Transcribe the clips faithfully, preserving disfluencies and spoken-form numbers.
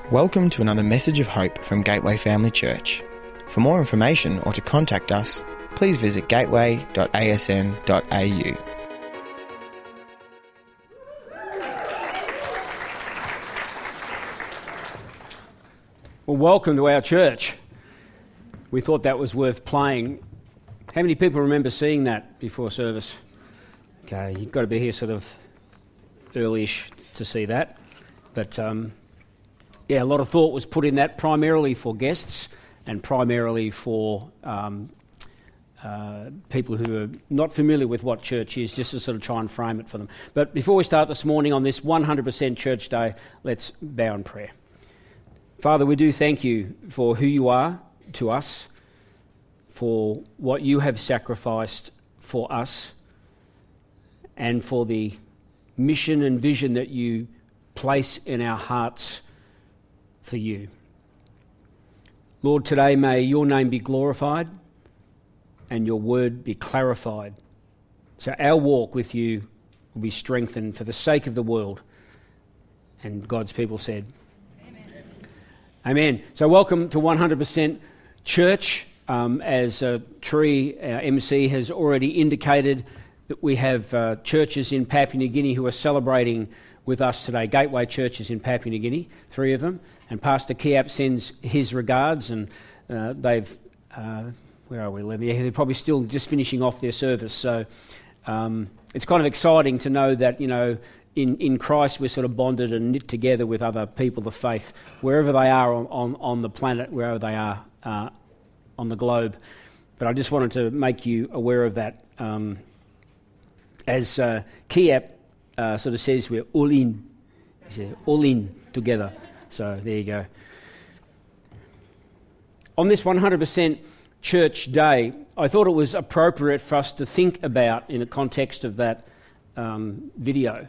Welcome to another message of hope from Gateway Family Church. For more information or to contact us, please visit gateway dot a s n dot a u. Well, welcome to our church. We thought that was worth playing. How many people remember seeing that before service? Okay, you've got to be here sort of early-ish to see that. But um, yeah, a lot of thought was put in that, primarily for guests and primarily for um, uh, people who are not familiar with what church is, just to sort of try and frame it for them. But before we start this morning on this one hundred percent Church Day, let's bow in prayer. Father, we do thank you for who you are to us, for what you have sacrificed for us, and for the mission and vision that you place in our hearts for you. Lord, today may your name be glorified and your word be clarified, so our walk with you will be strengthened for the sake of the world. And God's people said, Amen. Amen. So welcome to one hundred percent Church. Um, as uh, Tree, our M C, has already indicated, that we have uh, churches in Papua New Guinea who are celebrating with us today. Gateway churches in Papua New Guinea, three of them. And Pastor Kiap sends his regards, and uh, they've, uh, where are we, Levi? Yeah, they're probably still just finishing off their service. So um, it's kind of exciting to know that, you know, in, in Christ we're sort of bonded and knit together with other people of faith, wherever they are on, on, on the planet, wherever they are uh, on the globe. But I just wanted to make you aware of that. Um, as uh, Kiap uh, sort of says, we're all in. He said, all in together. So there you go. On this one hundred percent Church Day, I thought it was appropriate for us to think about, in the context of that um, video,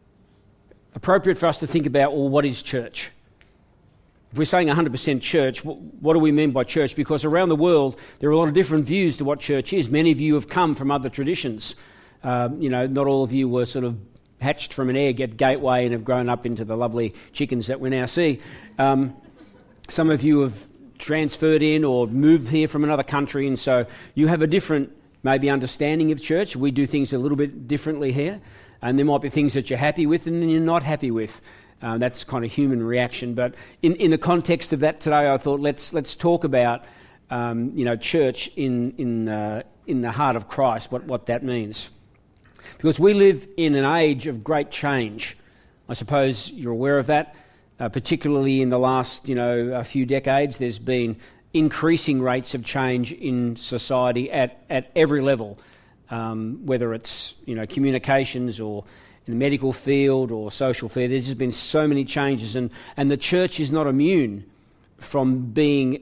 appropriate for us to think about, well, what is church? If we're saying one hundred percent church, what do we mean by church? Because around the world, there are a lot of different views to what church is. Many of you have come from other traditions. Um, you know, not all of you were sort of hatched from an egg at Gateway and have grown up into the lovely chickens that we now see. Um, some of you have transferred in or moved here from another country, and so you have a different, maybe, understanding of church. We do things a little bit differently here, and there might be things that you're happy with and you're not happy with. Uh, that's kind of human reaction. But in, in the context of that today, I thought let's let's talk about um, you know church in in uh, in the heart of Christ. What what that means, because we live in an age of great change. I suppose you're aware of that. Uh, particularly in the last you know a few decades, there's been increasing rates of change in society at at every level, um, whether it's you know communications or in the medical field or social field. There's just been so many changes, and, and the church is not immune from being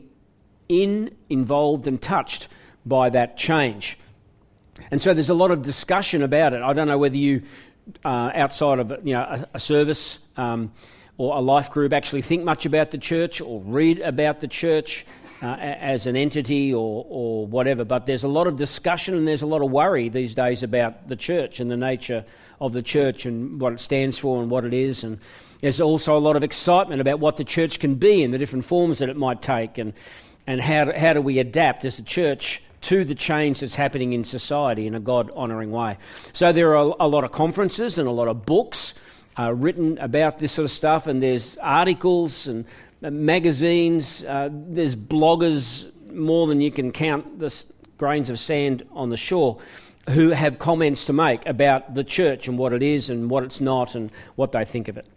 in, involved and touched by that change. And so there's a lot of discussion about it. I don't know whether you, uh, outside of you know a, a service um, or a life group, actually think much about the church or read about the church uh, as an entity or, or whatever, but there's a lot of discussion and there's a lot of worry these days about the church and the nature of the church and what it stands for and what it is. And there's also a lot of excitement about what the church can be and the different forms that it might take, and and how do, how do we adapt as a church to the change that's happening in society in a God-honouring way. So there are a, a lot of conferences and a lot of books uh, written about this sort of stuff, and there's articles and uh, magazines, uh, there's bloggers, more than you can count the grains of sand on the shore, who have comments to make about the church and what it is and what it's not and what they think of it.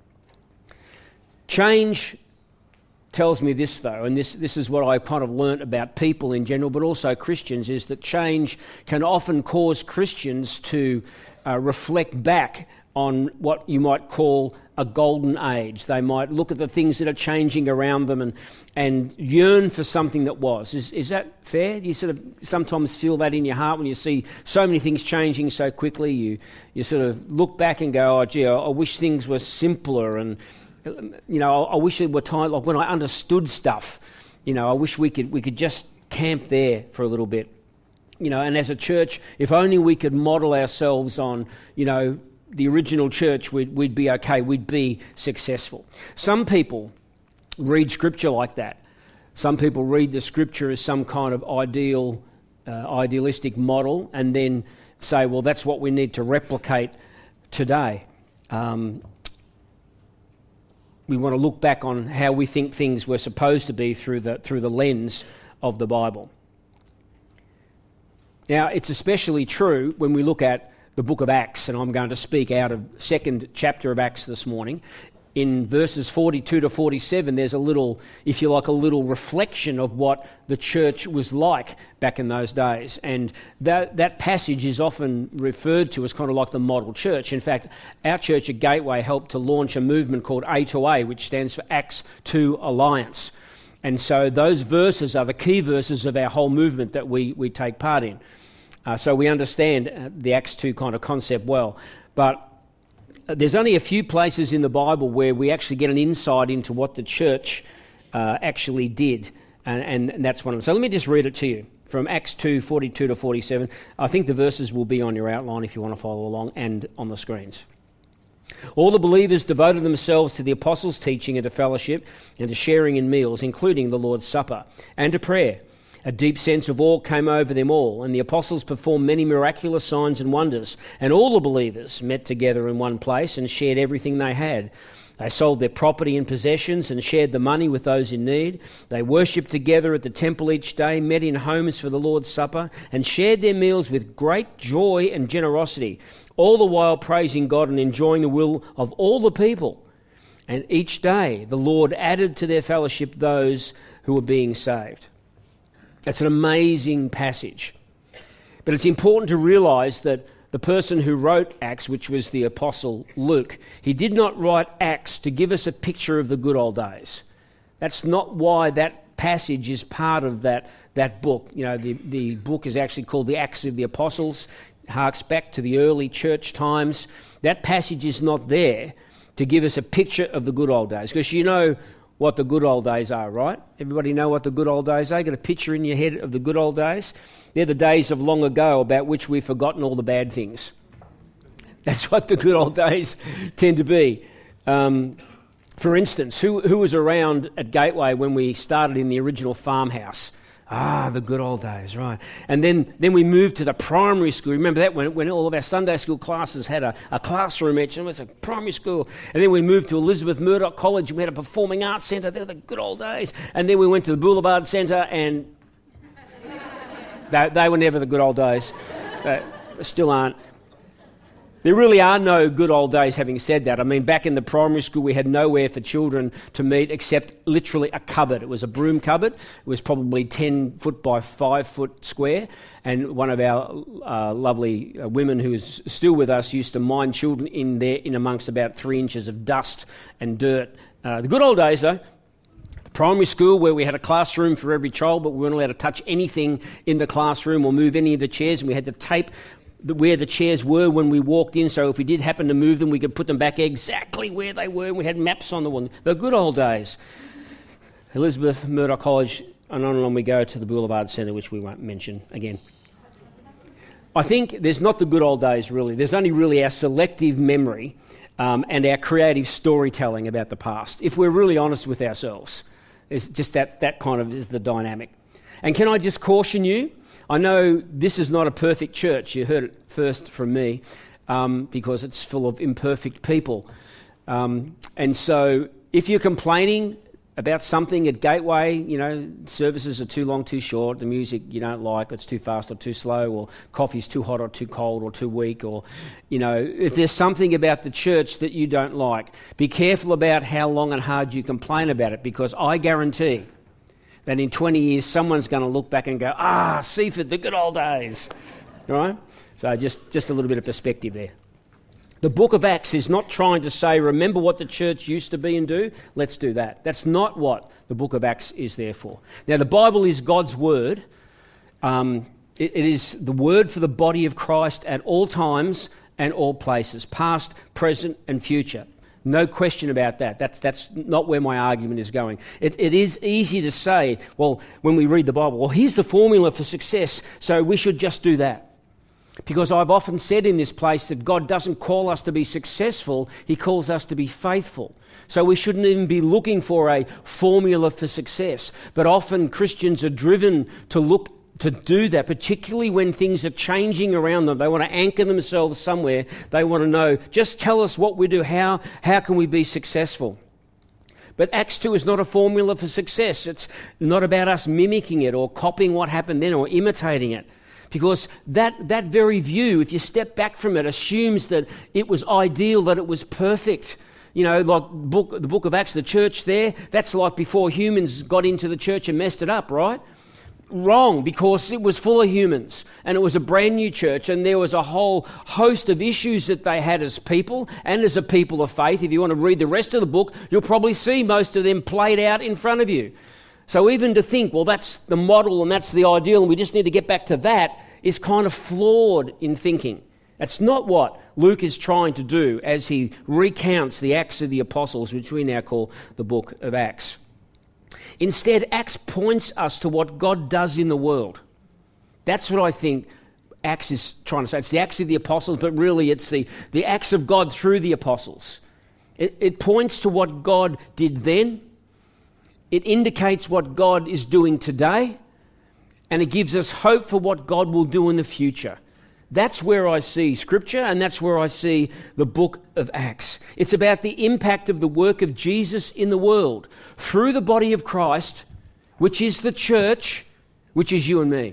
Change tells me this, though, and this, this is what I kind of learnt about people in general, but also Christians, is that change can often cause Christians to uh, reflect back on what you might call a golden age. They might look at the things that are changing around them and and yearn for something that was. Is is that fair? You sort of sometimes feel that in your heart when you see so many things changing so quickly. You you sort of look back and go, oh gee, I, I wish things were simpler, and you know, I, I wish it were time like when I understood stuff. You know, I wish we could we could just camp there for a little bit. You know, and as a church, if only we could model ourselves on, you know, the original church, we'd, we'd be okay, we'd be successful. Some people read Scripture like that. Some people read the Scripture as some kind of ideal, uh, idealistic model and then say, well, that's what we need to replicate today. Um, we want to look back on how we think things were supposed to be through the through the lens of the Bible. Now, it's especially true when we look at the book of Acts, and I'm going to speak out of the second chapter of Acts this morning. In verses forty-two to forty-seven, there's a little, if you like, a little reflection of what the church was like back in those days. And that, that passage is often referred to as kind of like the model church. In fact, our church at Gateway helped to launch a movement called A to A, which stands for Acts two Alliance. And so those verses are the key verses of our whole movement that we, we take part in. Uh, so we understand uh, the Acts two kind of concept well. But there's only a few places in the Bible where we actually get an insight into what the church uh, actually did, and, and that's one of them. So let me just read it to you from Acts two, forty-two to forty-seven. I think the verses will be on your outline if you want to follow along and on the screens. All the believers devoted themselves to the apostles' teaching and to fellowship and to sharing in meals, including the Lord's Supper, and to prayer. A deep sense of awe came over them all, and the apostles performed many miraculous signs and wonders, and all the believers met together in one place and shared everything they had. They sold their property and possessions and shared the money with those in need. They worshipped together at the temple each day, met in homes for the Lord's Supper, and shared their meals with great joy and generosity, all the while praising God and enjoying the will of all the people. And each day the Lord added to their fellowship those who were being saved. That's an amazing passage. But it's important to realise that the person who wrote Acts, which was the Apostle Luke, he did not write Acts to give us a picture of the good old days. That's not why that passage is part of that, that book. You know, the, the book is actually called the Acts of the Apostles, harks back to the early church times. That passage is not there to give us a picture of the good old days, because you know what the good old days are, right? Everybody know what the good old days are? Got a picture in your head of the good old days? They're the days of long ago about which we've forgotten all the bad things. That's what the good old days tend to be. Um, for instance, who, who was around at Gateway when we started in the original farmhouse? Ah, the good old days, right. And then, then we moved to the primary school. Remember that when, when all of our Sunday school classes had a, a classroom each, and it was a primary school. And then we moved to Elizabeth Murdoch College, and we had a performing arts centre. They were the good old days. And then we went to the Boulevard Centre, and they, they were never the good old days. They still aren't. There really are no good old days, having said that. I mean, back in the primary school, we had nowhere for children to meet except literally a cupboard. It was a broom cupboard. It was probably ten foot by five foot square. And one of our uh, lovely uh, women who is still with us used to mind children in there in amongst about three inches of dust and dirt. Uh, the good old days, though. Primary school, where we had a classroom for every child, but we weren't allowed to touch anything in the classroom or move any of the chairs, and we had to tape where the chairs were when we walked in, so if we did happen to move them, we could put them back exactly where they were, and we had maps on the wall. The good old days. Elizabeth Murdoch College, and on and on we go to the Boulevard Centre, which we won't mention again. I think there's not the good old days, really. There's only really our selective memory um, and our creative storytelling about the past, if we're really honest with ourselves. It's just that, that kind of is the dynamic. And can I just caution you? I know this is not a perfect church. You heard it first from me um, because it's full of imperfect people. Um, and so if you're complaining about something at Gateway, you know, services are too long, too short, the music you don't like, it's too fast or too slow, or coffee's too hot or too cold or too weak, or, you know, if there's something about the church that you don't like, be careful about how long and hard you complain about it, because I guarantee that in twenty years, someone's going to look back and go, ah, Seaford, the good old days. All right? So just, just a little bit of perspective there. The book of Acts is not trying to say, remember what the church used to be and do? Let's do that. That's not what the book of Acts is there for. Now, the Bible is God's word. Um, it, it is the word for the body of Christ at all times and all places, past, present, and future. No question about that. That's that's not where my argument is going. It, it is easy to say, well, when we read the Bible, well, here's the formula for success, so we should just do that. Because I've often said in this place that God doesn't call us to be successful, he calls us to be faithful. So we shouldn't even be looking for a formula for success. But often Christians are driven to look to do that, particularly when things are changing around them. They want to anchor themselves somewhere. They want to know, just tell us what we do. How, how can we be successful? But Acts two is not a formula for success. It's not about us mimicking it or copying what happened then or imitating it. Because that, that very view, if you step back from it, assumes that it was ideal, that it was perfect. You know, like book, the book of Acts, the church there, that's like before humans got into the church and messed it up, right? Wrong, because it was full of humans and it was a brand new church and there was a whole host of issues that they had as people and as a people of faith. If you want to read the rest of the book, you'll probably see most of them played out in front of you. So even to think, well, that's the model and that's the ideal and we just need to get back to that is kind of flawed in thinking. That's not what Luke is trying to do as he recounts the Acts of the Apostles, which we now call the book of Acts. Instead, Acts points us to what God does in the world. That's what I think Acts is trying to say. It's the Acts of the Apostles, but really it's the, the acts of God through the apostles. It, it points to what God did then. It indicates what God is doing today, and it gives us hope for what God will do in the future. That's where I see Scripture, and that's where I see the book of Acts. It's about the impact of the work of Jesus in the world through the body of Christ, which is the church, which is you and me.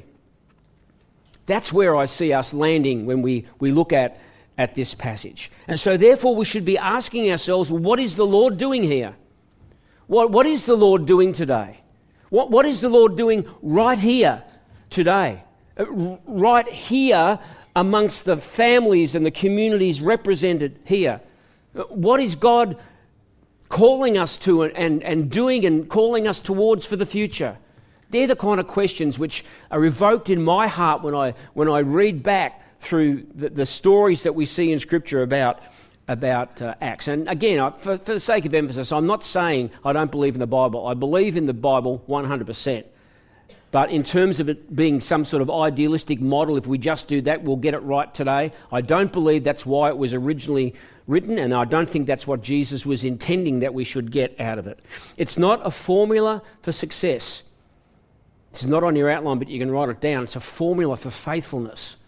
That's where I see us landing when we, we look at, at this passage. And so therefore we should be asking ourselves, well, what is the Lord doing here? What, what is the Lord doing today? What, what is the Lord doing right here today? Right here amongst the families and the communities represented here. What is God calling us to and, and doing and calling us towards for the future? They're the kind of questions which are evoked in my heart when I when I read back through the, the stories that we see in Scripture about about uh, Acts. And again, I, for, for the sake of emphasis, I'm not saying I don't believe in the Bible. I believe in the Bible one hundred percent. But in terms of it being some sort of idealistic model, if we just do that, we'll get it right today. I don't believe that's why it was originally written, and I don't think that's what Jesus was intending that we should get out of it. It's not a formula for success. It's not on your outline, but you can write it down. It's a formula for faithfulness.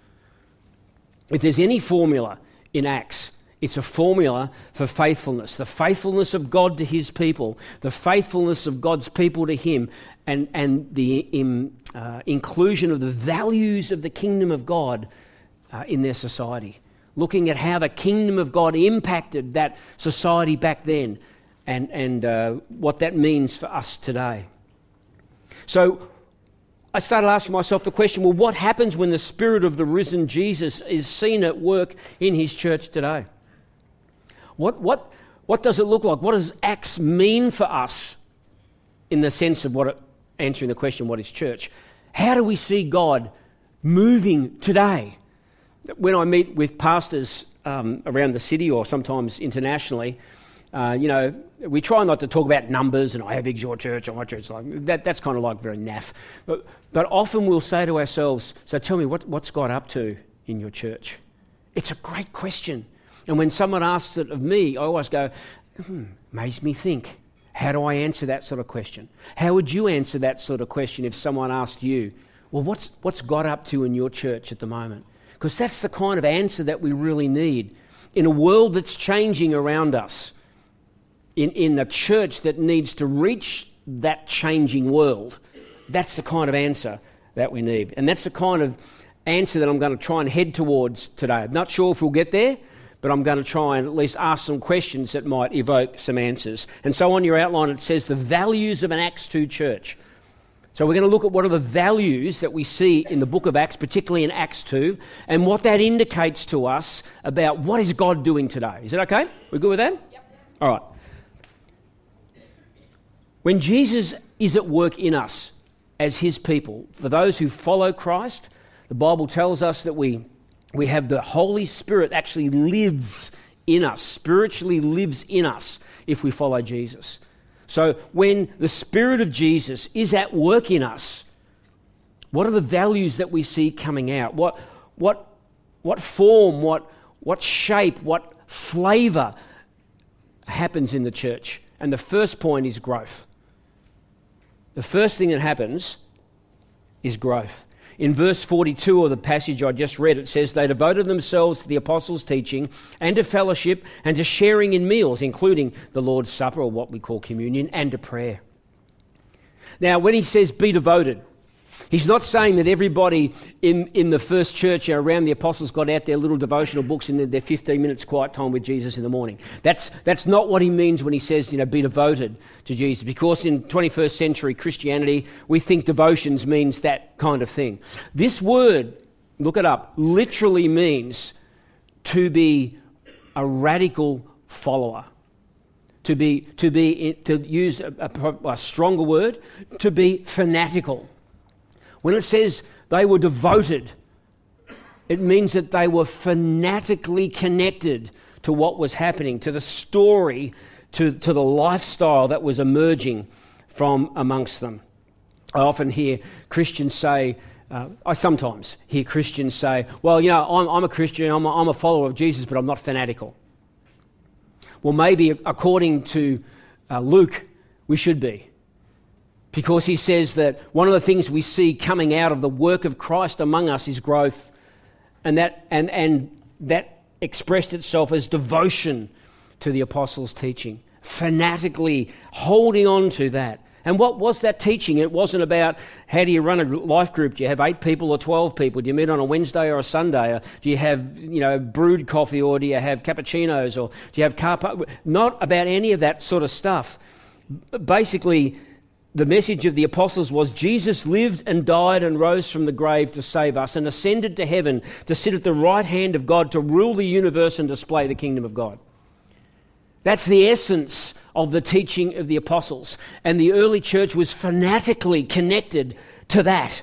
If there's any formula in Acts, it's a formula for faithfulness, the faithfulness of God to his people, the faithfulness of God's people to him, and, and the in, uh, inclusion of the values of the kingdom of God uh, in their society. Looking at how the kingdom of God impacted that society back then and, and uh, what that means for us today. So I started asking myself the question, well, what happens when the Spirit of the risen Jesus is seen at work in his church today? What what what does it look like? What does Acts mean for us in the sense of what it, answering the question, what is church? How do we see God moving today? When I meet with pastors um, around the city or sometimes internationally, uh, you know, we try not to talk about numbers and oh, how big's your church or my church. Like that, that's kind of like very naff. But but often we'll say to ourselves, so tell me, what, what's God up to in your church? It's a great question. And when someone asks it of me, I always go, hmm, makes me think. How do I answer that sort of question? How would you answer that sort of question if someone asked you, well, what's what's God up to in your church at the moment? Because that's the kind of answer that we really need in a world that's changing around us, in, in a church that needs to reach that changing world. That's the kind of answer that we need. And that's the kind of answer that I'm going to try and head towards today. I'm not sure if we'll get there, but I'm going to try and at least ask some questions that might evoke some answers. And so on your outline it says the values of an Acts two church. So we're going to look at what are the values that we see in the book of Acts, particularly in Acts two, and what that indicates to us about what is God doing today. Is that okay? We're good with that? Yep. All right. When Jesus is at work in us as his people, for those who follow Christ, the Bible tells us that we We have the Holy Spirit actually lives in us, spiritually lives in us if we follow Jesus. So when the Spirit of Jesus is at work in us, what are the values that we see coming out? What what what form, what, what shape, what flavour happens in the church. And the first point is growth. The first thing that happens is growth. In verse forty-two of the passage I just read, it says, they devoted themselves to the apostles' teaching and to fellowship and to sharing in meals, including the Lord's Supper, or what we call communion, and to prayer. Now, when he says be devoted, he's not saying that everybody in, in the first church around the apostles got out their little devotional books and their fifteen minutes quiet time with Jesus in the morning. That's, that's not what he means when he says, you know, be devoted to Jesus. Because in twenty-first century Christianity, we think devotions means that kind of thing. This word, look it up, literally means to be a radical follower. To be, to be, to use a, a, a stronger word, to be fanatical. When it says they were devoted, it means that they were fanatically connected to what was happening, to the story, to, to the lifestyle that was emerging from amongst them. I often hear Christians say, uh, I sometimes hear Christians say, well, you know, I'm, I'm a Christian, I'm a, I'm a follower of Jesus, but I'm not fanatical. Well, maybe according to uh, Luke, we should be. Because he says that one of the things we see coming out of the work of Christ among us is growth. And that and, and that expressed itself as devotion to the apostles' teaching. Fanatically holding on to that. And what was that teaching? It wasn't about how do you run a life group? Do you have eight people or twelve people? Do you meet on a Wednesday or a Sunday? Or do you have, you know, brewed coffee, or do you have cappuccinos, or do you have car park? Not about any of that sort of stuff. Basically, the message of the apostles was Jesus lived and died and rose from the grave to save us and ascended to heaven to sit at the right hand of God to rule the universe and display the kingdom of God. That's the essence of the teaching of the apostles. And the early church was fanatically connected to that.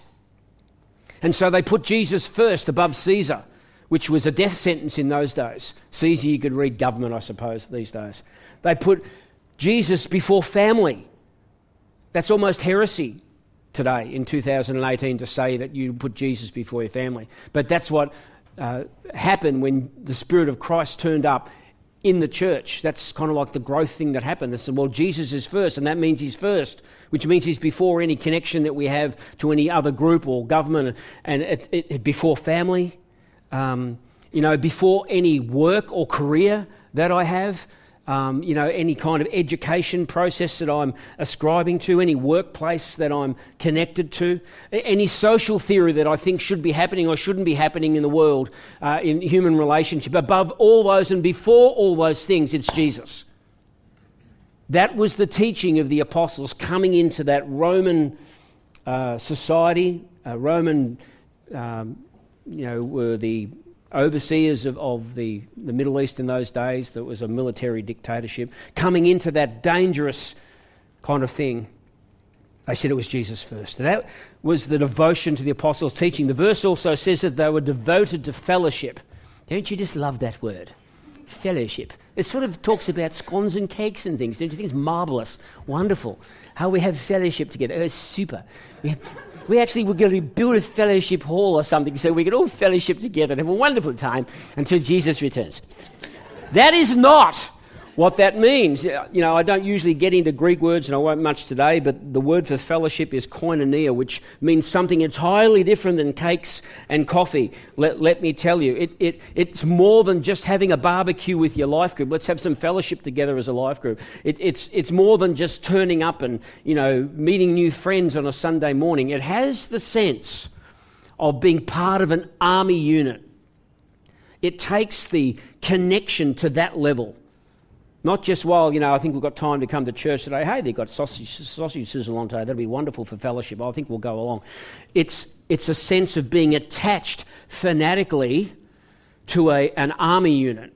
And so they put Jesus first above Caesar, which was a death sentence in those days. Caesar, you could read government, I suppose, these days. They put Jesus before family. That's almost heresy today in two thousand eighteen to say that you put Jesus before your family. But that's what uh, happened when the Spirit of Christ turned up in the church. That's kind of like the growth thing that happened. They said, well, Jesus is first, and that means he's first, which means he's before any connection that we have to any other group or government, and it, it, it, before family, um, you know, before any work or career that I have. Um, you know, any kind of education process that I'm ascribing to, any workplace that I'm connected to, any social theory that I think should be happening or shouldn't be happening in the world, uh, in human relationship. Above all those and before all those things, it's Jesus. That was the teaching of the apostles coming into that Roman uh, society. Uh, Roman, um, you know, were the overseers of, of the, the Middle East in those days. That was a military dictatorship. Coming into that dangerous kind of thing, they said it was Jesus first. That was the devotion to the apostles' teaching. The verse also says that they were devoted to fellowship. Don't you just love that word? Fellowship. It sort of talks about scones and cakes and things. Don't you think it's marvellous? Wonderful. How we have fellowship together. Oh, it's super. We have... We actually were going to build a fellowship hall or something so we could all fellowship together and have a wonderful time until Jesus returns. That is not what that means. You know, I don't usually get into Greek words, and I won't much today, but the word for fellowship is koinonia, which means something entirely different than cakes and coffee. Let, let me tell you, it, it, it's more than just having a barbecue with your life group. Let's have some fellowship together as a life group. It, it's, it's more than just turning up and, you know, meeting new friends on a Sunday morning. It has the sense of being part of an army unit. It takes the connection to that level. Not just, well, you know, I think we've got time to come to church today. Hey, they've got sausage, sausage sizzle on today. That'll be wonderful for fellowship. I think we'll go along. It's it's a sense of being attached fanatically to a an army unit.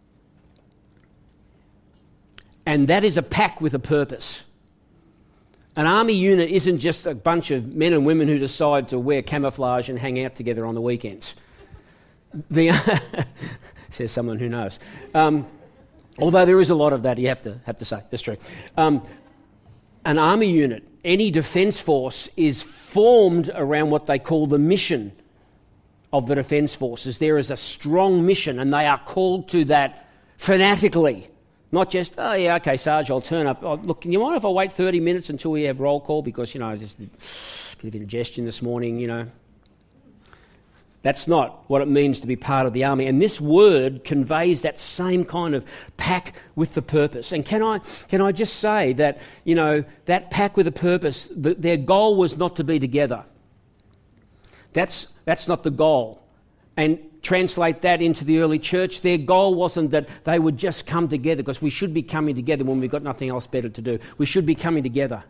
And that is a pack with a purpose. An army unit isn't just a bunch of men and women who decide to wear camouflage and hang out together on the weekends. The says someone who knows. Um, Although there is a lot of that, you have to have to say. That's true. Um, an army unit, any defence force, is formed around what they call the mission of the Defence Forces. There is a strong mission, and they are called to that fanatically. Not just, oh yeah, okay, Sarge, I'll turn up. Oh, look, can you mind if I wait thirty minutes until we have roll call? Because, you know, just a bit of indigestion this morning, you know. That's not what it means to be part of the army. And this word conveys that same kind of pack with the purpose. And can I can I just say that, you know, that pack with a purpose, the, their goal was not to be together. That's that's not the goal. And translate that into the early church. Their goal wasn't that they would just come together, because we should be coming together when we've got nothing else better to do. We should be coming together.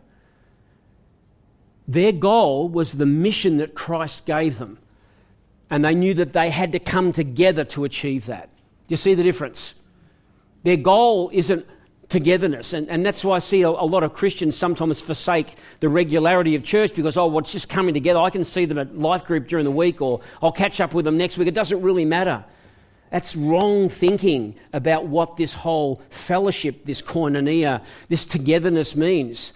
Their goal was the mission that Christ gave them. And they knew that they had to come together to achieve that. Do you see the difference? Their goal isn't togetherness. And, and that's why I see a, a lot of Christians sometimes forsake the regularity of church because, oh, well, it's just coming together. I can see them at life group during the week, or I'll catch up with them next week. It doesn't really matter. That's wrong thinking about what this whole fellowship, this koinonia, this togetherness means.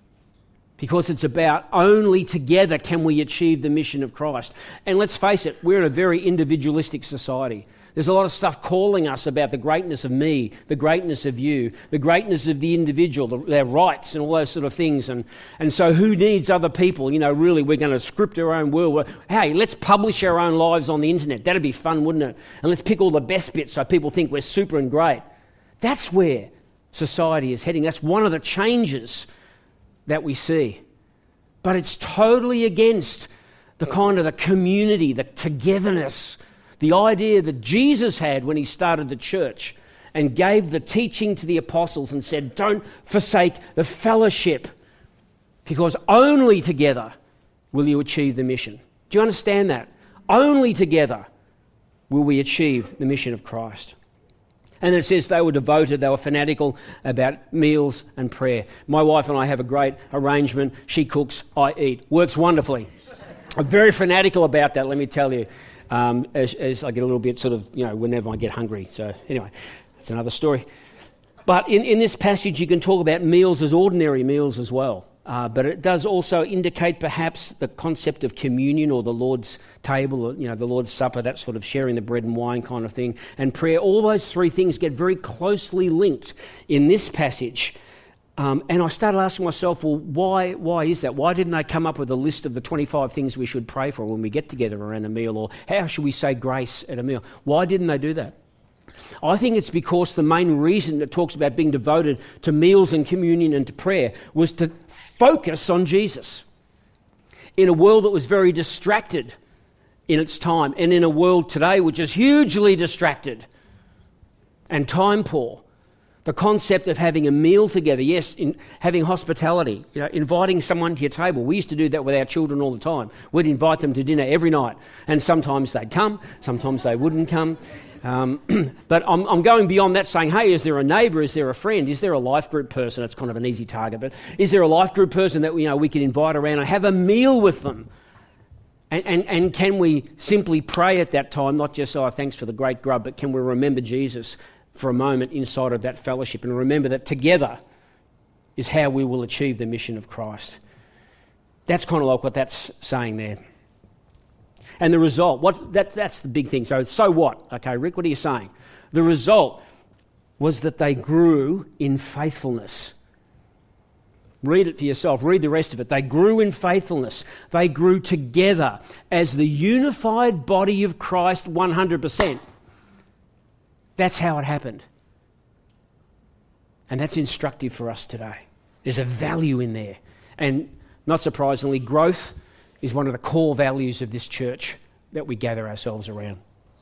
Because it's about only together can we achieve the mission of Christ. And let's face it, we're in a very individualistic society. There's a lot of stuff calling us about the greatness of me, the greatness of you, the greatness of the individual, the, their rights and all those sort of things. And, and so who needs other people? You know, really, we're going to script our own world. Hey, let's publish our own lives on the internet. That'd be fun, wouldn't it? And let's pick all the best bits so people think we're super and great. That's where society is heading. That's one of the changes that we see. But it's totally against the kind of the community, the togetherness, the idea that Jesus had when he started the church and gave the teaching to the apostles and said, don't forsake the fellowship, because only together will you achieve the mission. Do you understand that? Only together will we achieve the mission of Christ. And it says they were devoted, they were fanatical about meals and prayer. My wife and I have a great arrangement. She cooks, I eat. Works wonderfully. I'm very fanatical about that, let me tell you, um, as, as I get a little bit sort of, you know, whenever I get hungry. So anyway, that's another story. But in, in this passage you can talk about meals as ordinary meals as well. Uh, but it does also indicate perhaps the concept of communion, or the Lord's table, or, you know, the Lord's Supper, that sort of sharing the bread and wine kind of thing, and prayer. All those three things get very closely linked in this passage. Um, and I started asking myself, well, why why is that? Why didn't they come up with a list of the twenty-five things we should pray for when we get together around a meal, or how should we say grace at a meal? Why didn't they do that? I think it's because the main reason it talks about being devoted to meals and communion and to prayer was to focus on Jesus. In a world that was very distracted in its time, and in a world today which is hugely distracted and time poor, the concept of having a meal together, yes, in having hospitality, you know, inviting someone to your table. We used to do that with our children all the time. We'd invite them to dinner every night, and sometimes they'd come, sometimes they wouldn't come. Um, but I'm, I'm going beyond that, saying, hey, is there a neighbour, is there a friend, is there a life group person? It's kind of an easy target, but is there a life group person that, you know, we can invite around and have a meal with them? And, and, and can we simply pray at that time, not just, oh, thanks for the great grub, but can we remember Jesus for a moment inside of that fellowship, and remember that together is how we will achieve the mission of Christ. That's kind of like what that's saying there. And the result, what that, that's the big thing. So, so what? Okay, Rick, what are you saying? The result was that they grew in faithfulness. Read it for yourself. Read the rest of it. They grew in faithfulness. They grew together as the unified body of Christ one hundred percent. That's how it happened. And that's instructive for us today. There's a value in there. And not surprisingly, growth is one of the core values of this church that we gather ourselves around.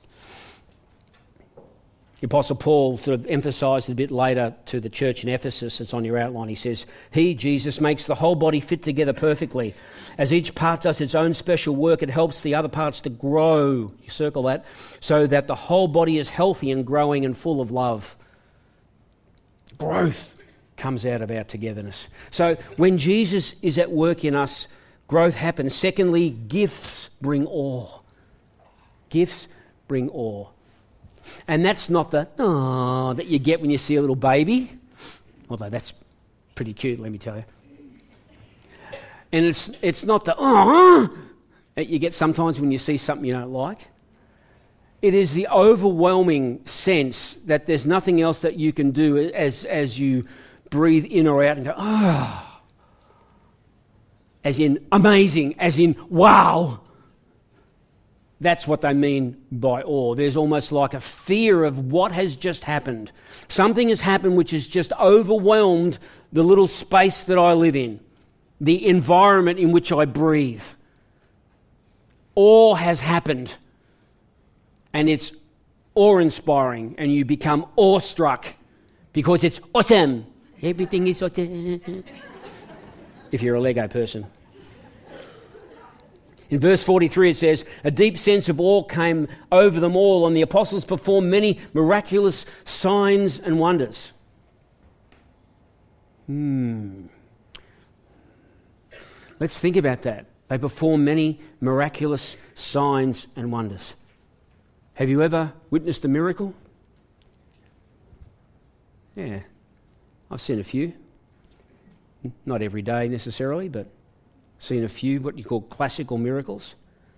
The Apostle Paul sort of emphasised a bit later to the church in Ephesus, it's on your outline, he says, He, Jesus, makes the whole body fit together perfectly. As each part does its own special work, it helps the other parts to grow, you circle that, so that the whole body is healthy and growing and full of love. Growth comes out of our togetherness. So when Jesus is at work in us, growth happens. Secondly, gifts bring awe. Gifts bring awe. And that's not the, oh, that you get when you see a little baby. Although that's pretty cute, let me tell you. And it's it's not the, oh, that you get sometimes when you see something you don't like? It is the overwhelming sense that there's nothing else that you can do as, as you breathe in or out and go, oh, as in amazing, as in wow. That's what they mean by awe. There's almost like a fear of what has just happened. Something has happened which has just overwhelmed the little space that I live in, the environment in which I breathe. Awe has happened, and it's awe-inspiring, and you become awestruck because it's awesome. Everything is awesome. If you're a Lego person. In verse forty-three it says, a deep sense of awe came over them all, and the apostles performed many miraculous signs and wonders. Hmm. Let's think about that. They performed many miraculous signs and wonders. Have you ever witnessed a miracle? Yeah, I've seen a few. Not every day necessarily, but seen a few what you call classical miracles.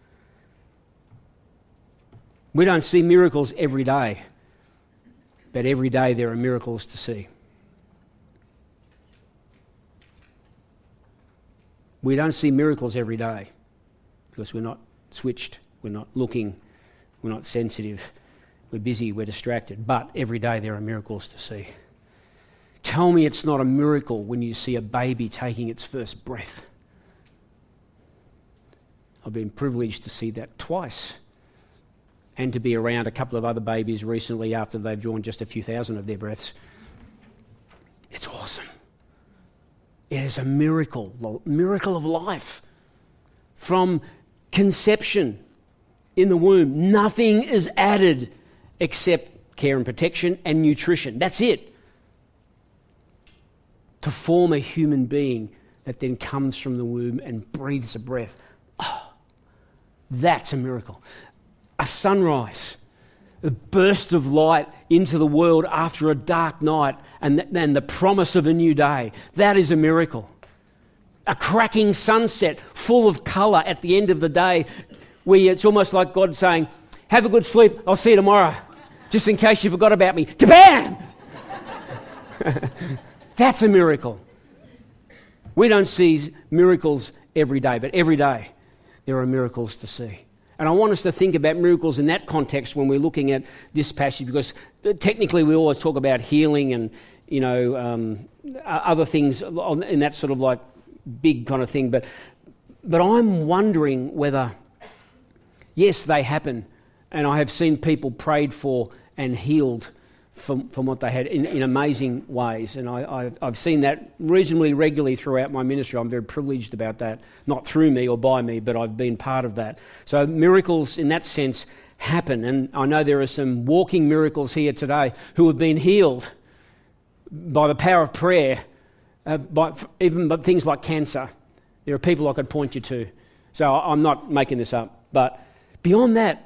We don't see miracles every day, but every day there are miracles to see. We don't see miracles every day because we're not switched, we're not looking, we're not sensitive, we're busy, we're distracted, but every day there are miracles to see. Tell me it's not a miracle when you see a baby taking its first breath. I've been privileged to see that twice, and to be around a couple of other babies recently after they've drawn just a few thousand of their breaths. It's awesome. It is a miracle, the miracle of life. From conception in the womb, nothing is added except care and protection and nutrition. That's it. To form a human being that then comes from the womb and breathes a breath. Oh, that's a miracle. A sunrise, a burst of light into the world after a dark night, and, th- and the promise of a new day. That is a miracle. A cracking sunset full of colour at the end of the day, where it's almost like God saying, have a good sleep, I'll see you tomorrow, just in case you forgot about me. Kabam! That's a miracle. We don't see miracles every day, but every day there are miracles to see. And I want us to think about miracles in that context when we're looking at this passage, because technically we always talk about healing and, you know, um, other things in that sort of like big kind of thing. But, but I'm wondering whether, yes, they happen. And I have seen people prayed for and healed from, from what they had in, in amazing ways. And I, I've, I've seen that reasonably regularly throughout my ministry. I'm very privileged about that, not through me or by me, but I've been part of that. So miracles in that sense happen. And I know there are some walking miracles here today who have been healed by the power of prayer, uh, by even by things like cancer. There are people I could point you to. So I'm not making this up. But beyond that,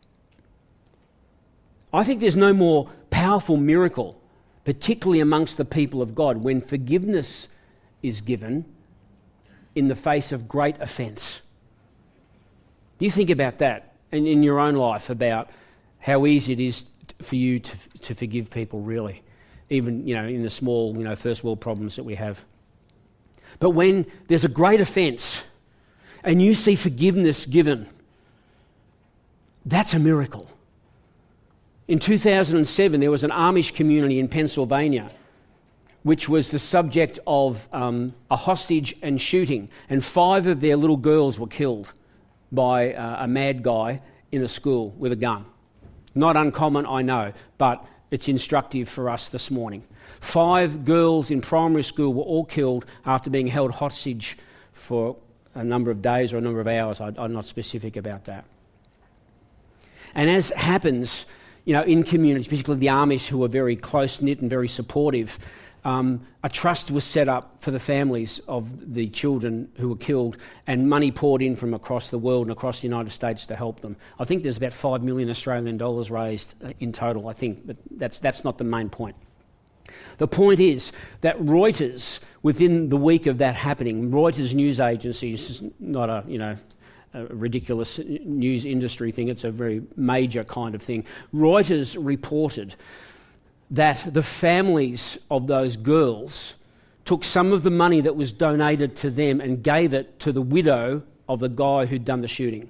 I think there's no more powerful miracle, particularly amongst the people of God, when forgiveness is given in the face of great offence. You think about that in, in your own life, about how easy it is for you to, to forgive people, really, even, you know, in the small, you know, first world problems that we have. But when there's a great offence and you see forgiveness given, that's a miracle. In two thousand seven, there was an Amish community in Pennsylvania which was the subject of um, a hostage and shooting, and five of their little girls were killed by uh, a mad guy in a school with a gun. Not uncommon, I know, but it's instructive for us this morning. Five girls in primary school were all killed after being held hostage for a number of days or a number of hours. I, I'm not specific about that. And as happens, you know, in communities, particularly the Amish, who are very close-knit and very supportive, um, a trust was set up for the families of the children who were killed, and money poured in from across the world and across the United States to help them. I think there's about five million Australian dollars raised in total, I think, but that's that's not the main point. The point is that Reuters, within the week of that happening, Reuters news agency is not a, you know, a ridiculous news industry thing. It's a very major kind of thing. Reuters reported that the families of those girls took some of the money that was donated to them and gave it to the widow of the guy who'd done the shooting.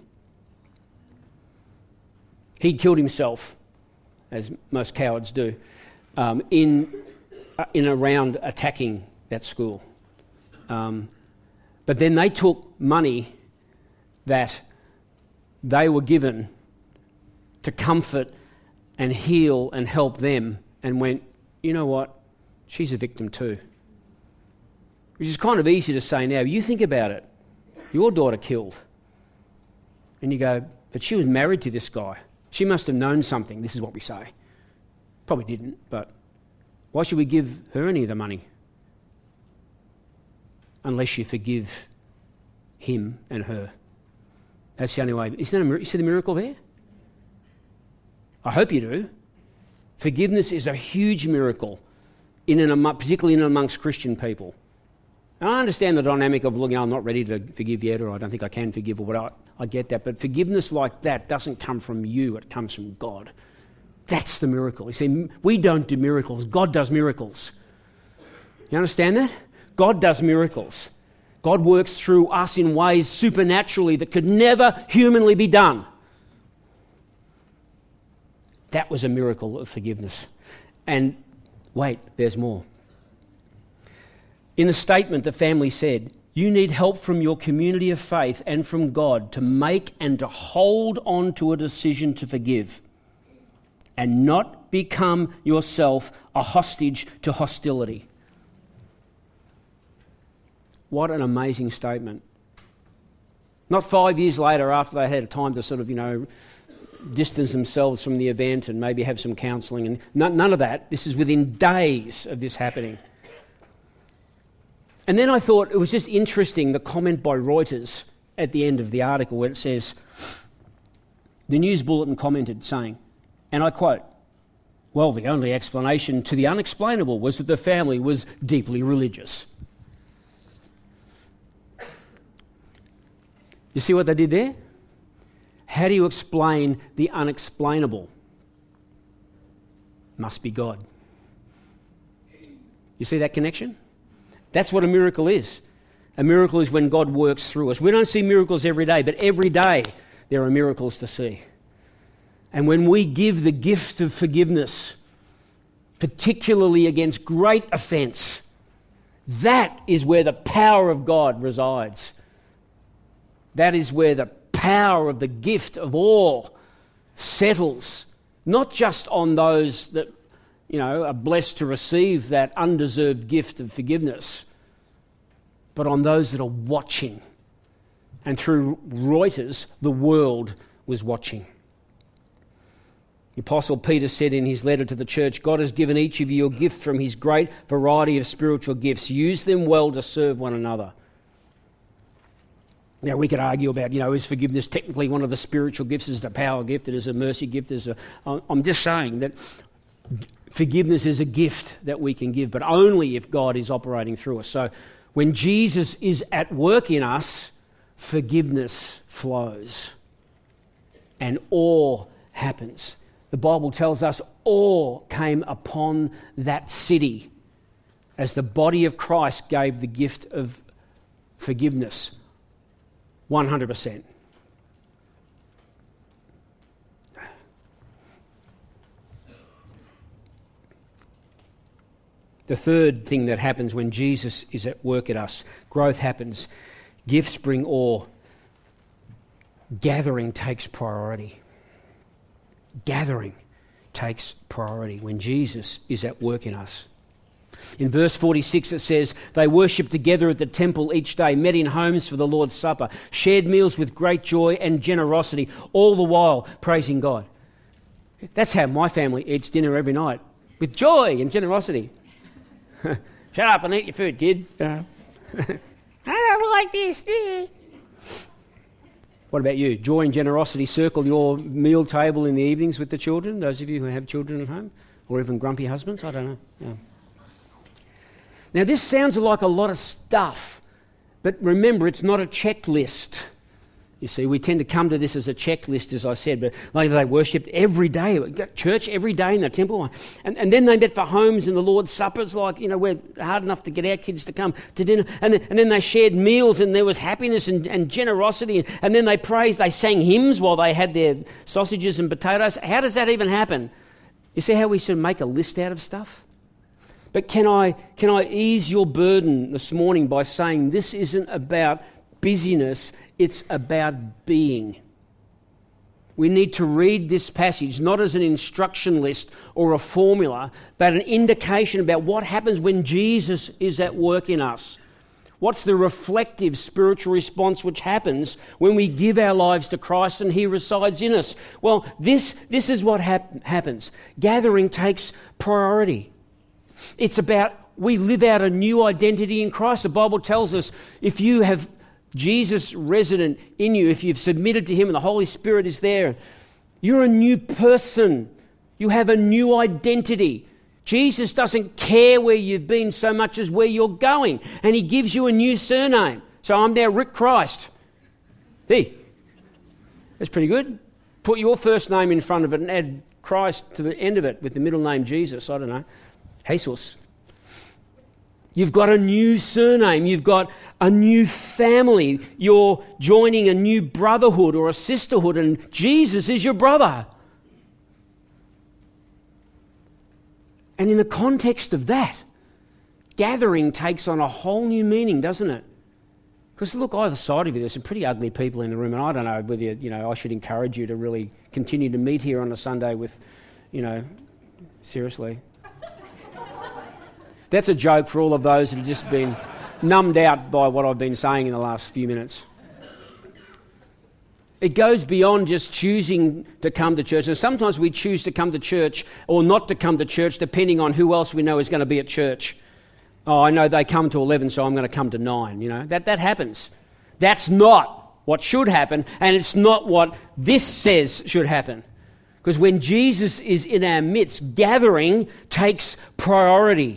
He killed himself, as most cowards do, um, in uh, in around attacking that school. Um, but then they took money that they were given to comfort and heal and help them, and went, you know what, she's a victim too. Which is kind of easy to say now. You think about it. Your daughter killed. And you go, but she was married to this guy. She must have known something. This is what we say. Probably didn't, but why should we give her any of the money? Unless you forgive him and her. That's the only way. Isn't that a miracle? You see the miracle there? I hope you do. Forgiveness is a huge miracle, in and among, particularly in and amongst Christian people. And I understand the dynamic of, look, you know, I'm not ready to forgive yet, or I don't think I can forgive, or whatever. I get that. But forgiveness like that doesn't come from you. It comes from God. That's the miracle. You see, we don't do miracles. God does miracles. You understand that? God does miracles. God works through us in ways supernaturally that could never humanly be done. That was a miracle of forgiveness. And wait, there's more. In a statement, the family said, you need help from your community of faith and from God to make and to hold on to a decision to forgive and not become yourself a hostage to hostility. What an amazing statement. Not five years later, after they had time to sort of, you know, distance themselves from the event and maybe have some counselling, and none, none of that. This is within days of this happening. And then I thought it was just interesting, the comment by Reuters at the end of the article, where it says, the news bulletin commented saying, and I quote, well, the only explanation to the unexplainable was that the family was deeply religious. You see what they did there? How do you explain the unexplainable? Must be God. You see that connection? That's what a miracle is. A miracle is when God works through us. We don't see miracles every day, but every day there are miracles to see. And when we give the gift of forgiveness, particularly against great offence, that is where the power of God resides. That is where the power of the gift of awe settles, not just on those that, you know, are blessed to receive that undeserved gift of forgiveness, but on those that are watching. And through Reuters, the world was watching. The Apostle Peter said in his letter to the church, God has given each of you a gift from his great variety of spiritual gifts. Use them well to serve one another. Now, we could argue about, you know, is forgiveness technically one of the spiritual gifts? Is it a power gift? It is a mercy gift? Is a, I'm just saying that forgiveness is a gift that we can give, but only if God is operating through us. So when Jesus is at work in us, forgiveness flows and awe happens. The Bible tells us awe came upon that city as the body of Christ gave the gift of forgiveness. one hundred percent. The third thing that happens when Jesus is at work at us, growth happens. Gifts bring awe. Gathering takes priority. Gathering takes priority when Jesus is at work in us. In verse forty-six it says, they worshipped together at the temple each day, met in homes for the Lord's Supper, shared meals with great joy and generosity, all the while praising God. That's how my family eats dinner every night, with joy and generosity. Shut up and eat your food, kid. Uh, I don't like this. What about you? Joy and generosity circle your meal table in the evenings with the children, those of you who have children at home, or even grumpy husbands, I don't know. Yeah. Now, this sounds like a lot of stuff, but remember, it's not a checklist. You see, we tend to come to this as a checklist, as I said, but like they worshipped every day, church every day in the temple. And, and then they met for homes and the Lord's Suppers, like, you know, we're hard enough to get our kids to come to dinner. And then, and then they shared meals and there was happiness and, and generosity. And, and then they praised, they sang hymns while they had their sausages and potatoes. How does that even happen? You see how we sort of make a list out of stuff? But can I, can I ease your burden this morning by saying this isn't about busyness, it's about being. We need to read this passage not as an instruction list or a formula, but an indication about what happens when Jesus is at work in us. What's the reflective spiritual response which happens when we give our lives to Christ and He resides in us? Well, this, this is what hap- happens. Gathering takes priority. It's about we live out a new identity in Christ. The Bible tells us if you have Jesus resident in you, if you've submitted to Him and the Holy Spirit is there, you're a new person. You have a new identity. Jesus doesn't care where you've been so much as where you're going, and He gives you a new surname. So I'm now Rick Christ. Hey, that's pretty good. Put your first name in front of it and add Christ to the end of it with the middle name Jesus. I don't know. Jesus. You've got a new surname. You've got a new family. You're joining a new brotherhood or a sisterhood, and Jesus is your brother. And in the context of that, gathering takes on a whole new meaning, doesn't it? Because look, either side of you, there's some pretty ugly people in the room, and I don't know whether you, you know I should encourage you to really continue to meet here on a Sunday with, you know, seriously. That's a joke for all of those that have just been numbed out by what I've been saying in the last few minutes. It goes beyond just choosing to come to church. And sometimes we choose to come to church or not to come to church depending on who else we know is going to be at church. Oh, I know they come to eleven, so I'm going to come to nine. You know, that, that happens. That's not what should happen, and it's not what this says should happen. Because when Jesus is in our midst, gathering takes priority.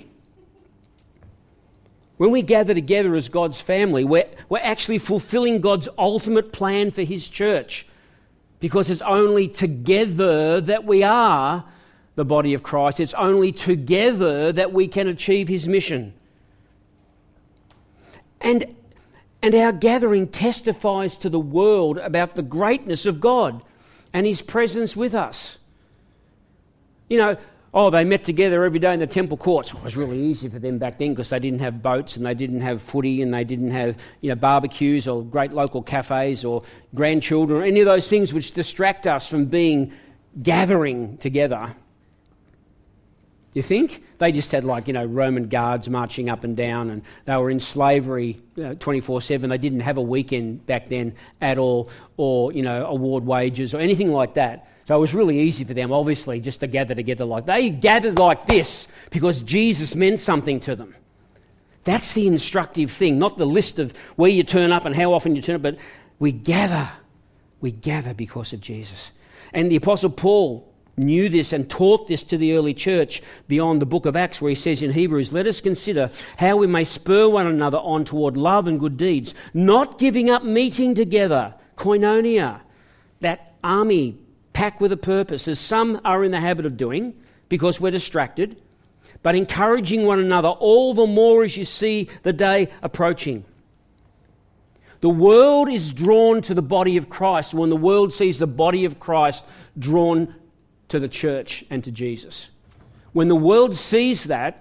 When we gather together as God's family, we're, we're actually fulfilling God's ultimate plan for His church, because it's only together that we are the body of Christ. It's only together that we can achieve His mission. And, and our gathering testifies to the world about the greatness of God and His presence with us. You know, oh, they met together every day in the temple courts. It was really easy for them back then because they didn't have boats and they didn't have footy and they didn't have, you know, barbecues or great local cafes or grandchildren or any of those things which distract us from being gathering together. You think? They just had like, you know, Roman guards marching up and down, and they were in slavery twenty-four seven. They didn't have a weekend back then at all, or, you know, award wages or anything like that. So it was really easy for them, obviously, just to gather together like they gathered like this because Jesus meant something to them. That's the instructive thing, not the list of where you turn up and how often you turn up, but we gather. We gather because of Jesus. And the Apostle Paul knew this and taught this to the early church beyond the book of Acts, where he says in Hebrews, let us consider how we may spur one another on toward love and good deeds, not giving up meeting together, koinonia, that army packed with a purpose, as some are in the habit of doing because we're distracted, but encouraging one another all the more as you see the day approaching. The world is drawn to the body of Christ when the world sees the body of Christ drawn to the church and to Jesus. When the world sees that,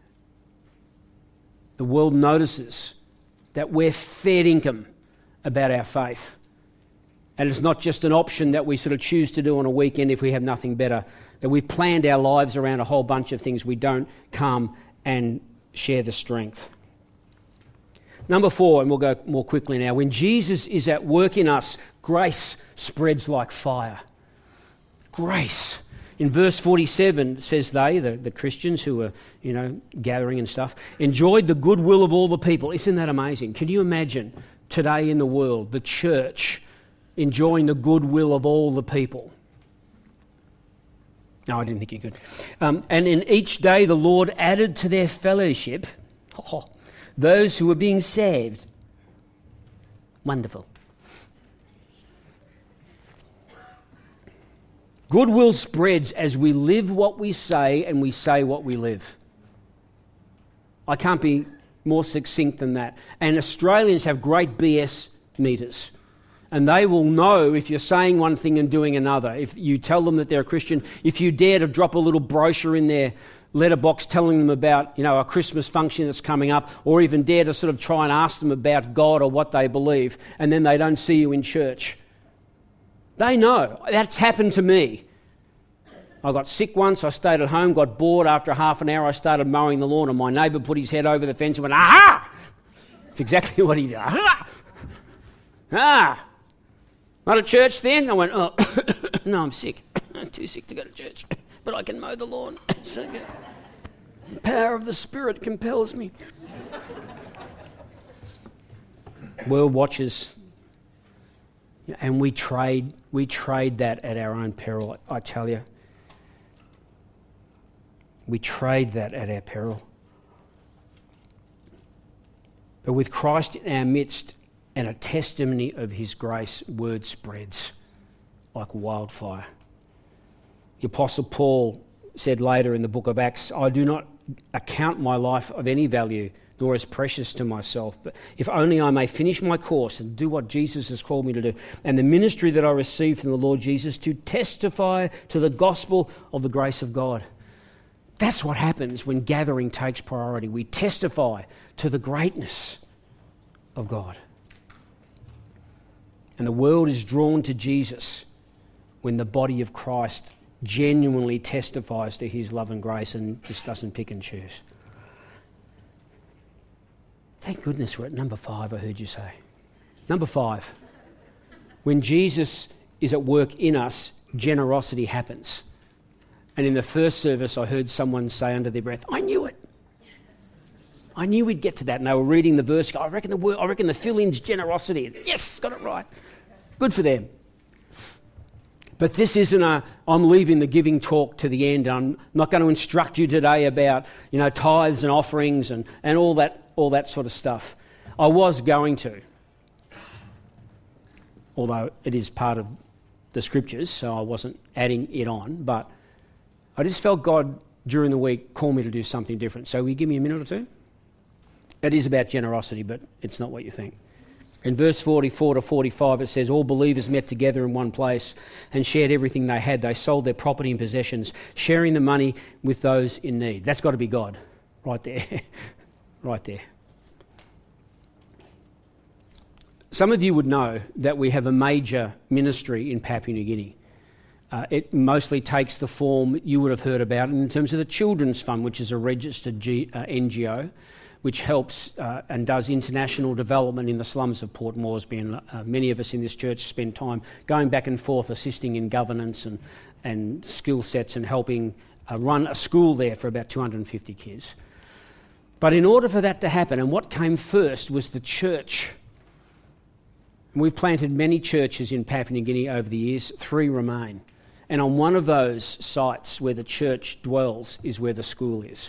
the world notices that we're fair income about our faith. And it's not just an option that we sort of choose to do on a weekend if we have nothing better, that we've planned our lives around a whole bunch of things. We don't come and share the strength. Number four, and we'll go more quickly now. When Jesus is at work in us, grace spreads like fire. Grace. In verse forty-seven, it says they, the, the Christians who were, you know, gathering and stuff, enjoyed the goodwill of all the people. Isn't that amazing? Can you imagine today in the world, the church enjoying the goodwill of all the people? No, I didn't think you could. Um, and in each day the Lord added to their fellowship oh, those who were being saved. Wonderful. Goodwill spreads as we live what we say and we say what we live. I can't be more succinct than that. And Australians have great B S meters. And they will know if you're saying one thing and doing another. If you tell them that they're a Christian, if you dare to drop a little brochure in their letterbox telling them about, you know, a Christmas function that's coming up, or even dare to sort of try and ask them about God or what they believe, and then they don't see you in church. They know. That's happened to me. I got sick once, I stayed at home, got bored. After half an hour I started mowing the lawn and my neighbour put his head over the fence and went, aha! It's exactly what he did. Aha! Ah! Not at church then? I went, oh, no, I'm sick. I'm too sick to go to church, but I can mow the lawn. So good. The power of the Spirit compels me. World watches, and we trade, we trade that at our own peril, I tell you. We trade that at our peril. But with Christ in our midst and a testimony of his grace, word spreads like wildfire. The Apostle Paul said later in the book of Acts, I do not account my life of any value, nor as precious to myself, but if only I may finish my course and do what Jesus has called me to do, and the ministry that I received from the Lord Jesus to testify to the gospel of the grace of God. That's what happens when gathering takes priority. We testify to the greatness of God. And the world is drawn to Jesus when the body of Christ genuinely testifies to his love and grace and just doesn't pick and choose. Thank goodness we're at number five, I heard you say. Number five. When Jesus is at work in us, generosity happens. And in the first service, I heard someone say under their breath, I knew it. I knew we'd get to that. And they were reading the verse. I reckon the word, I reckon the fill-in's generosity. Yes, got it right. Good for them. But this isn't a, I'm leaving the giving talk to the end. I'm not going to instruct you today about, you know, tithes and offerings and, and all that, all that sort of stuff. I was going to, although it is part of the scriptures, so I wasn't adding it on. But I just felt God during the week call me to do something different. So will you give me a minute or two? It is about generosity, but it's not what you think. In verse forty-four to forty-five, it says, all believers met together in one place and shared everything they had. They sold their property and possessions, sharing the money with those in need. That's got to be God, right there, right there. Some of you would know that we have a major ministry in Papua New Guinea. Uh, it mostly takes the form you would have heard about in terms of the Children's Fund, which is a registered G, uh, N G O, which helps uh, and does international development in the slums of Port Moresby. And uh, many of us in this church spend time going back and forth, assisting in governance and, and skill sets and helping uh, run a school there for about two hundred fifty kids. But in order for that to happen, and what came first was the church. And we've planted many churches in Papua New Guinea over the years. Three remain. And on one of those sites where the church dwells is where the school is.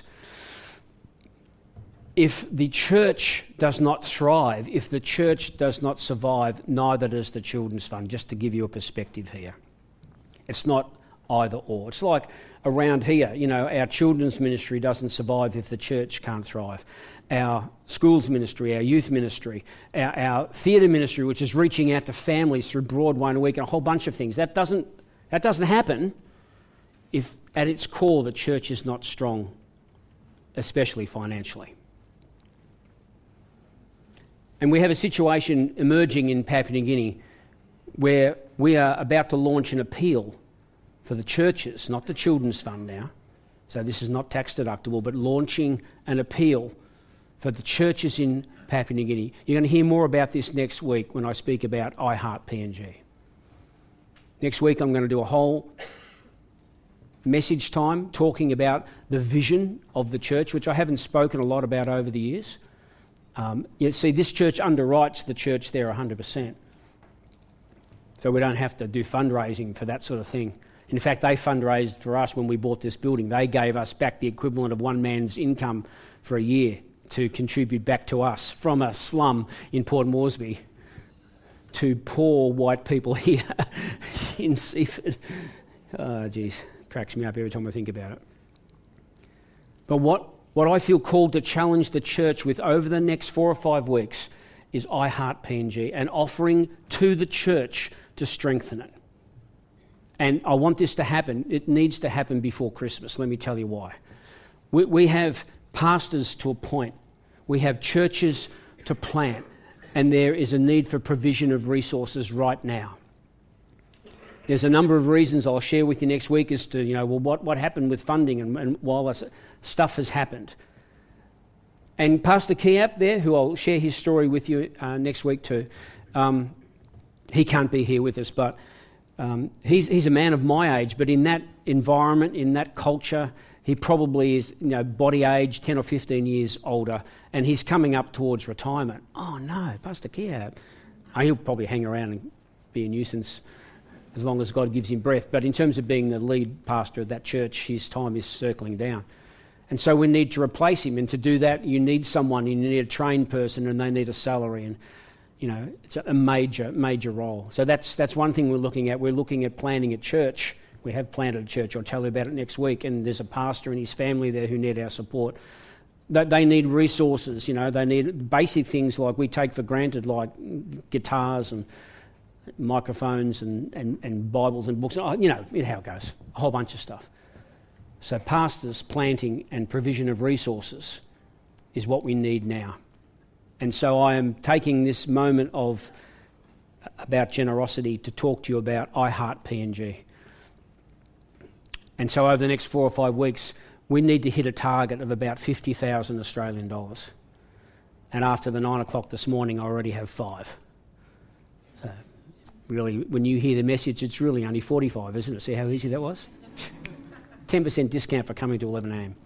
If the church does not thrive, if the church does not survive, neither does the Children's Fund, just to give you a perspective here. It's not either or. It's like around here, you know, our children's ministry doesn't survive if the church can't thrive. Our schools ministry, our youth ministry, our, our theatre ministry, which is reaching out to families through Broadway and a week and a whole bunch of things, that doesn't, that doesn't happen if at its core the church is not strong, especially financially. And we have a situation emerging in Papua New Guinea where we are about to launch an appeal for the churches, not the Children's Fund now, so this is not tax deductible, but launching an appeal for the churches in Papua New Guinea. You're going to hear more about this next week when I speak about I Heart P N G. Next week I'm going to do a whole message time talking about the vision of the church, which I haven't spoken a lot about over the years. Um, you see, this church underwrites the church there one hundred percent. So we don't have to do fundraising for that sort of thing. In fact, they fundraised for us when we bought this building. They gave us back the equivalent of one man's income for a year to contribute back to us from a slum in Port Moresby to poor white people here in Seaford. Oh, geez, cracks me up every time I think about it. But what, what I feel called to challenge the church with over the next four or five weeks is I Heart P N G and offering to the church to strengthen it. And I want this to happen. It needs to happen before Christmas. Let me tell you why. We, we have pastors to appoint. We have churches to plant. And there is a need for provision of resources right now. There's a number of reasons I'll share with you next week as to, you know, well, what, what happened with funding and, and while this stuff has happened. And Pastor Kiap there, who I'll share his story with you uh, next week too, um, he can't be here with us, but um, he's, he's a man of my age, but in that environment, in that culture, he probably is, you know, body age, ten or fifteen years older, and he's coming up towards retirement. Oh no, Pastor Kiap. Oh, he'll probably hang around and be a nuisance as long as God gives him breath. But in terms of being the lead pastor of that church, his time is circling down. And so we need to replace him. And to do that, you need someone, you need a trained person, and they need a salary. And, you know, it's a major, major role. So that's that's one thing we're looking at. We're looking at planting a church. We have planted a church. I'll tell you about it next week. And there's a pastor and his family there who need our support. They need resources, you know. They need basic things like we take for granted, like guitars and microphones and, and, and Bibles and books. You know, you know how it goes. A whole bunch of stuff. So pastors, planting and provision of resources is what we need now. And so I am taking this moment of about generosity to talk to you about I Heart P N G. And so over the next four or five weeks, we need to hit a target of about fifty thousand Australian dollars. And after the nine o'clock this morning, I already have five. So really, when you hear the message, it's really only forty-five, isn't it? See how easy that was? ten percent discount for coming to eleven a.m.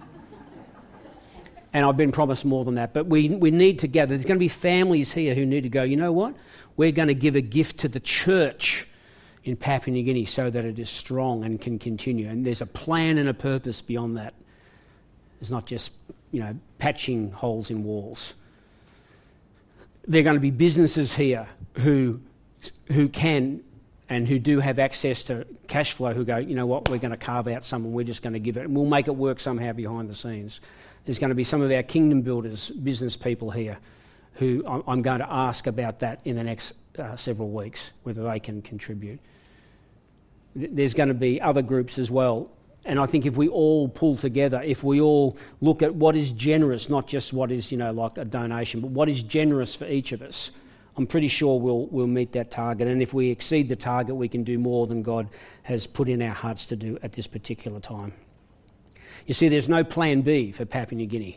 And I've been promised more than that. But we we need to gather. There's going to be families here who need to go, you know what? We're going to give a gift to the church in Papua New Guinea so that it is strong and can continue. And there's a plan and a purpose beyond that. It's not just, you know, patching holes in walls. There are going to be businesses here who who can and who do have access to cash flow who go, you know what, we're going to carve out some and we're just going to give it, and we'll make it work somehow behind the scenes. There's going to be some of our kingdom builders, business people here, who I'm going to ask about that in the next uh, several weeks, whether they can contribute. There's going to be other groups as well, and I think if we all pull together, if we all look at what is generous, not just what is, you know, like a donation, but what is generous for each of us, I'm pretty sure we'll we'll meet that target. And if we exceed the target, we can do more than God has put in our hearts to do at this particular time. You see, there's no plan B for Papua New Guinea.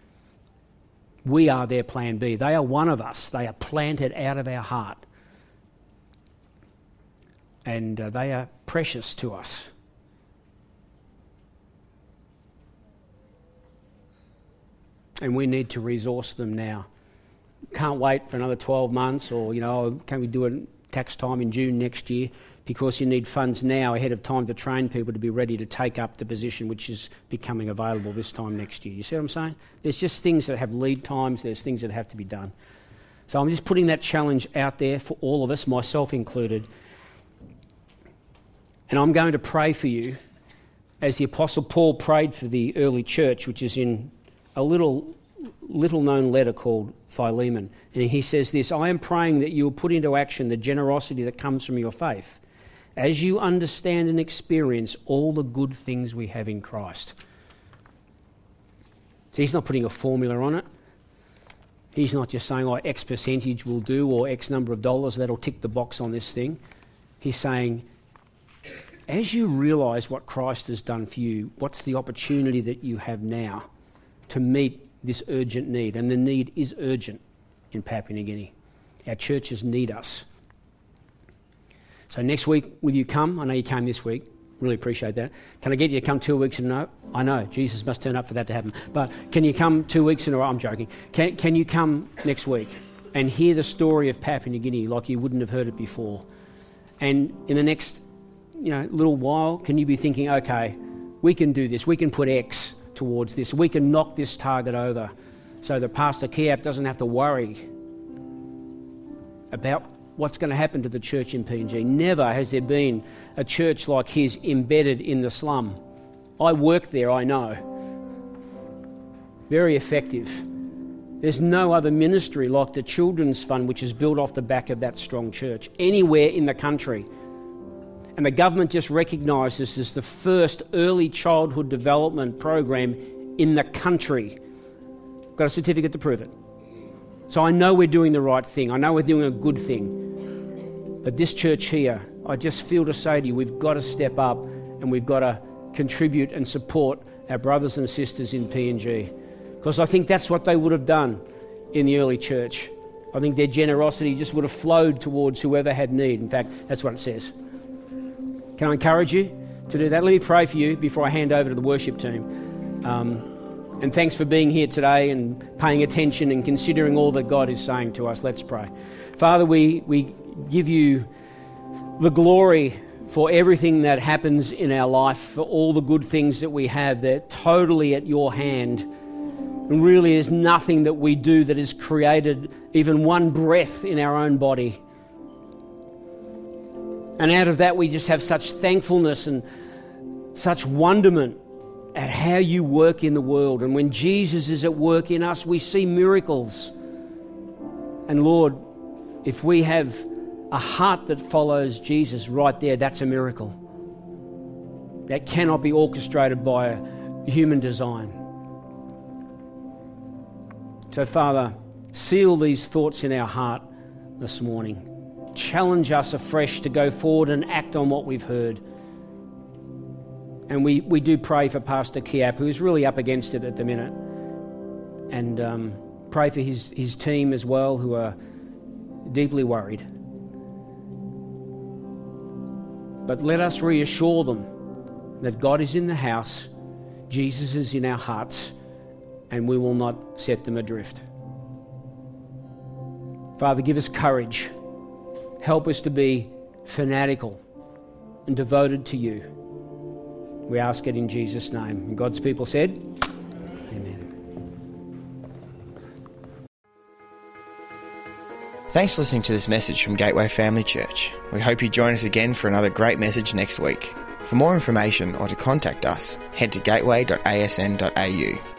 We are their plan B. They are one of us. They are planted out of our heart. And uh, they are precious to us. And we need to resource them now. Can't wait for another twelve months, or, you know, can we do it tax time in June next year? Because you need funds now ahead of time to train people to be ready to take up the position which is becoming available this time next year. You see what I'm saying? There's just things that have lead times, there's things that have to be done. So I'm just putting that challenge out there for all of us, myself included. And I'm going to pray for you as the Apostle Paul prayed for the early church, which is in a little little known letter called Philemon. And he says this: I am praying that you will put into action the generosity that comes from your faith, as you understand and experience all the good things we have in Christ. So he's not putting a formula on it. He's not just saying, oh, X percentage will do, or X number of dollars, that'll tick the box on this thing. He's saying, as you realise what Christ has done for you, what's the opportunity that you have now to meet this urgent need? And the need is urgent in Papua New Guinea. Our churches need us. So next week, will you come? I know you came this week. Really appreciate that. Can I get you to come two weeks in a row? I know, Jesus must turn up for that to happen. But can you come two weeks in a row? I'm joking. Can, can you come next week and hear the story of Papua New Guinea like you wouldn't have heard it before? And in the next, you know, little while, can you be thinking, okay, we can do this. We can put X towards this. We can knock this target over so that Pastor Kiap doesn't have to worry about what's going to happen to the church in P N G. Never has there been a church like his embedded in the slum. I work there, I know. Very effective. There's no other ministry like the Children's Fund, which is built off the back of that strong church, anywhere in the country. And the government just recognised this as the first early childhood development program in the country. Got a certificate to prove it. So I know we're doing the right thing. I know we're doing a good thing. But this church here, I just feel to say to you, we've got to step up and we've got to contribute and support our brothers and sisters in P N G. Because I think that's what they would have done in the early church. I think their generosity just would have flowed towards whoever had need. In fact, that's what it says. Can I encourage you to do that? Let me pray for you before I hand over to the worship team. Um, and thanks for being here today and paying attention and considering all that God is saying to us. Let's pray. Father, we, we give you the glory for everything that happens in our life, for all the good things that we have. They're totally at your hand. And really is nothing that we do that has created even one breath in our own body. And out of that we just have such thankfulness and such wonderment at how you work in the world. And when Jesus is at work in us, we see miracles. And Lord, if we have a heart that follows Jesus right there, that's a miracle. That cannot be orchestrated by a human design. So, Father, seal these thoughts in our heart this morning. Challenge us afresh to go forward and act on what we've heard. And we, we do pray for Pastor Kiap, who's really up against it at the minute. And um, pray for his, his team as well, who are deeply worried. But let us reassure them that God is in the house, Jesus is in our hearts, and we will not set them adrift. Father, give us courage. Help us to be fanatical and devoted to you. We ask it in Jesus' name. And God's people said, Amen. Thanks for listening to this message from Gateway Family Church. We hope you join us again for another great message next week. For more information or to contact us, head to gateway dot a s n dot a u.